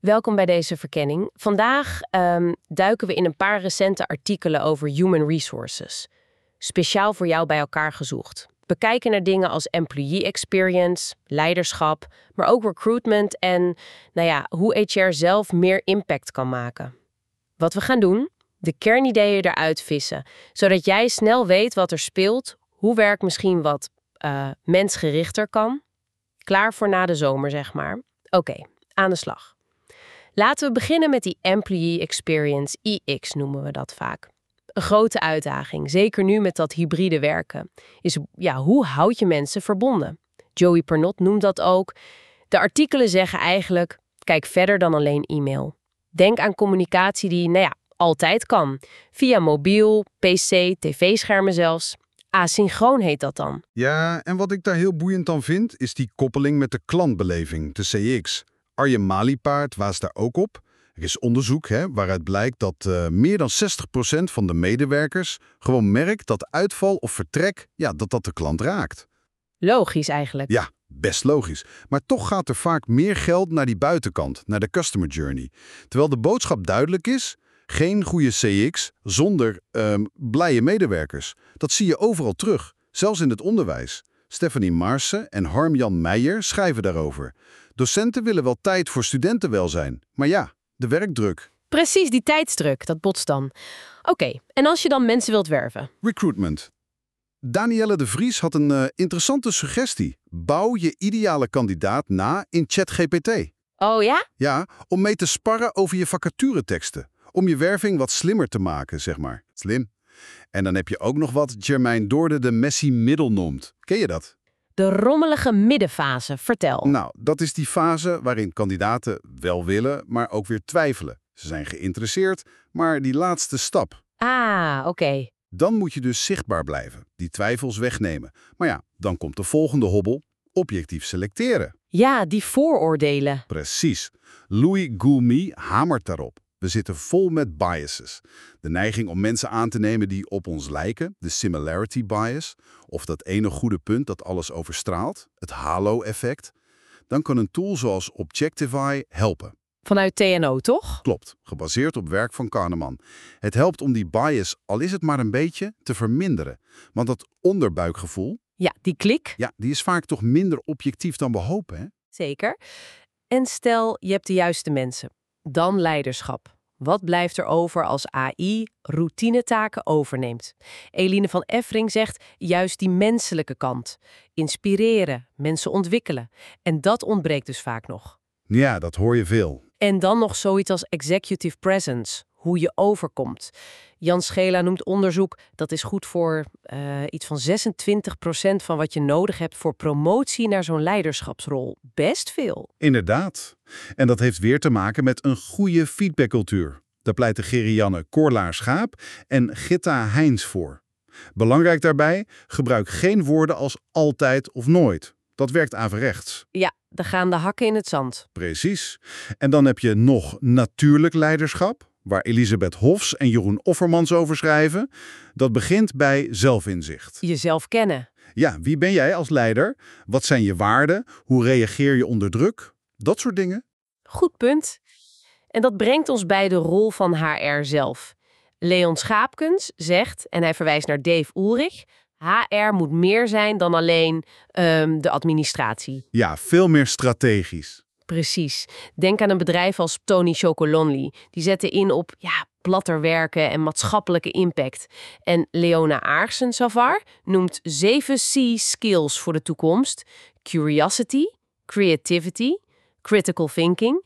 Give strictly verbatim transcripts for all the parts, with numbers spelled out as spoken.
welkom bij deze verkenning. Vandaag um, duiken we in een paar recente artikelen over human resources. Speciaal voor jou bij elkaar gezocht. We kijken naar dingen als employee experience, leiderschap, maar ook recruitment en nou ja, hoe H R zelf meer impact kan maken. Wat we gaan doen? De kernideeën eruit vissen, zodat jij snel weet wat er speelt, hoe werk misschien wat uh, mensgerichter kan. Klaar voor na de zomer, zeg maar. Oké, okay, aan de slag. Laten we beginnen met die employee experience, E X noemen we dat vaak. Een grote uitdaging, zeker nu met dat hybride werken, is ja, hoe houd je mensen verbonden? Joey Pernot noemt dat ook. De artikelen zeggen eigenlijk, kijk verder dan alleen e-mail. Denk aan communicatie die, nou ja, altijd kan. Via mobiel, P C, tv-schermen zelfs. Asynchroon heet dat dan. Ja, en wat ik daar heel boeiend aan vind, is die koppeling met de klantbeleving, de C X. Arjen Maliepaard waast daar ook op. Er is onderzoek hè, waaruit blijkt dat uh, meer dan zestig procent van de medewerkers gewoon merkt dat uitval of vertrek, ja, dat dat de klant raakt. Logisch eigenlijk. Ja, best logisch. Maar toch gaat er vaak meer geld naar die buitenkant, naar de customer journey. Terwijl de boodschap duidelijk is, geen goede C X zonder um, blije medewerkers. Dat zie je overal terug, zelfs in het onderwijs. Stephanie Marse en Harm-Jan Meijer schrijven daarover. Docenten willen wel tijd voor studentenwelzijn, maar ja, de werkdruk. Precies, die tijdsdruk, dat botst dan. Oké, okay, en als je dan mensen wilt werven? Recruitment. Danielle de Vries had een uh, interessante suggestie. Bouw je ideale kandidaat na in ChatGPT. Oh ja? Ja, om mee te sparren over je vacatureteksten. Om je werving wat slimmer te maken, zeg maar. Slim. En dan heb je ook nog wat Jermaine Doorde de messy middle noemt. Ken je dat? De rommelige middenfase, vertel. Nou, dat is die fase waarin kandidaten wel willen, maar ook weer twijfelen. Ze zijn geïnteresseerd, maar die laatste stap. Ah, oké. Okay. Dan moet je dus zichtbaar blijven, die twijfels wegnemen. Maar ja, dan komt de volgende hobbel, objectief selecteren. Ja, die vooroordelen. Precies. Louis Goulmy hamert daarop. We zitten vol met biases. De neiging om mensen aan te nemen die op ons lijken, de similarity bias, of dat ene goede punt dat alles overstraalt, het halo-effect. Dan kan een tool zoals Objectify helpen. Vanuit T N O, toch? Klopt, gebaseerd op werk van Kahneman. Het helpt om die bias, al is het maar een beetje, te verminderen. Want dat onderbuikgevoel... Ja, die klik. Ja, die is vaak toch minder objectief dan we hopen, hè? Zeker. En stel, je hebt de juiste mensen. Dan leiderschap. Wat blijft er over als A I routinetaken overneemt? Eline van Effring zegt juist die menselijke kant. Inspireren, mensen ontwikkelen. En dat ontbreekt dus vaak nog. Ja, dat hoor je veel. En dan nog zoiets als executive presence. Hoe je overkomt. Jan Schela noemt onderzoek, dat is goed voor uh, iets van zesentwintig procent van wat je nodig hebt voor promotie naar zo'n leiderschapsrol. Best veel. Inderdaad. En dat heeft weer te maken met een goede feedbackcultuur. Daar pleiten Gerianne Korlaar-Schaap en Gitta Heins voor. Belangrijk daarbij, gebruik geen woorden als altijd of nooit. Dat werkt averechts. Ja, daar gaan de hakken in het zand. Precies. En dan heb je nog natuurlijk leiderschap, waar Elisabeth Hofs en Jeroen Offermans over schrijven. Dat begint bij zelfinzicht. Jezelf kennen. Ja, wie ben jij als leider? Wat zijn je waarden? Hoe reageer je onder druk? Dat soort dingen. Goed punt. En dat brengt ons bij de rol van H R zelf. Leon Schaapkens zegt, en hij verwijst naar Dave Ulrich, H R moet meer zijn dan alleen um, de administratie. Ja, veel meer strategisch. Precies. Denk aan een bedrijf als Tony Chocolonely. Die zetten in op ja, platter werken en maatschappelijke impact. En Leona Aartsen-Savar noemt zeven C-skills voor de toekomst. Curiosity, creativity, critical thinking.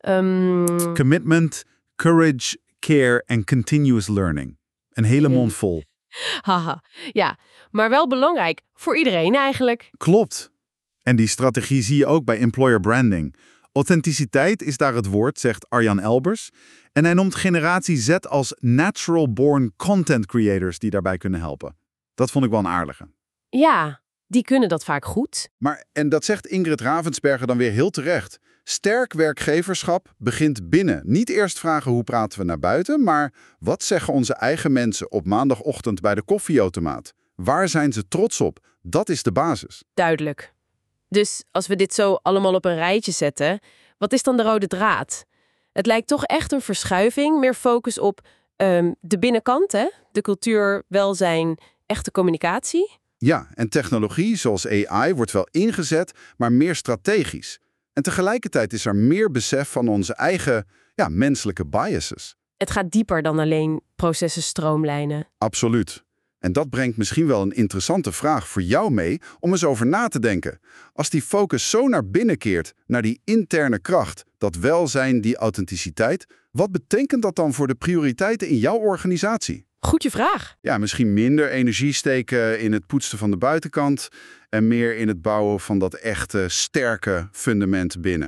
Um... Commitment, courage, care en continuous learning. Een hele mond vol. Haha, ja. Maar wel belangrijk voor iedereen eigenlijk. Klopt. En die strategie zie je ook bij employer branding. Authenticiteit is daar het woord, zegt Arjan Elbers. En hij noemt generatie Z als natural born content creators die daarbij kunnen helpen. Dat vond ik wel een aardige. Ja, die kunnen dat vaak goed. Maar, en dat zegt Ingrid Ravensberger dan weer heel terecht. Sterk werkgeverschap begint binnen. Niet eerst vragen hoe praten we naar buiten, maar wat zeggen onze eigen mensen op maandagochtend bij de koffieautomaat? Waar zijn ze trots op? Dat is de basis. Duidelijk. Dus als we dit zo allemaal op een rijtje zetten, wat is dan de rode draad? Het lijkt toch echt een verschuiving, meer focus op um, de binnenkant, hè? De cultuur, welzijn, echte communicatie. Ja, en technologie zoals A I wordt wel ingezet, maar meer strategisch. En tegelijkertijd is er meer besef van onze eigen ja, menselijke biases. Het gaat dieper dan alleen processen stroomlijnen. Absoluut. En dat brengt misschien wel een interessante vraag voor jou mee om eens over na te denken. Als die focus zo naar binnen keert, naar die interne kracht, dat welzijn, die authenticiteit, wat betekent dat dan voor de prioriteiten in jouw organisatie? Goeie vraag. Ja, misschien minder energie steken in het poetsen van de buitenkant en meer in het bouwen van dat echte, sterke fundament binnen.